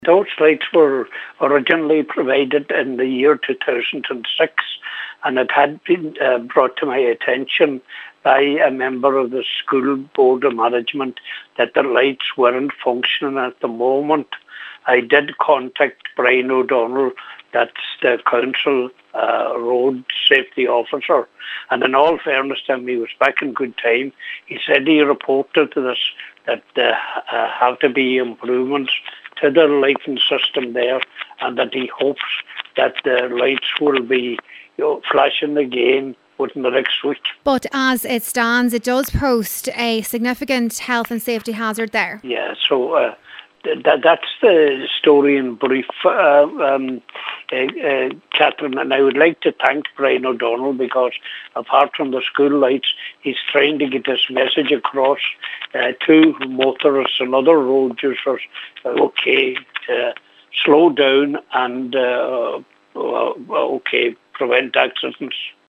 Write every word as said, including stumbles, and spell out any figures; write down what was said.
Those lights were originally provided in the year two thousand six, and it had been uh, brought to my attention by a member of the school board of management that the lights weren't functioning at the moment. I did contact Brian O'Donnell, that's the council uh, road safety officer, and in all fairness to him, he was back in good time. He said he reported to this that there uh, have to be improvements to the lighting system there, and that he hopes that the lights will be, you know, flashing again within the next week. But as it stands, it does post a significant health and safety hazard there. Yeah, so uh, th- th- that's the story in brief, uh, um, uh, uh, Catherine. And I would like to thank Brian O'Donnell, because apart from the school lights, he's trying to get this message across uh, to motorists and other road users. Uh, okay, uh, slow down and uh, uh, okay, prevent accidents.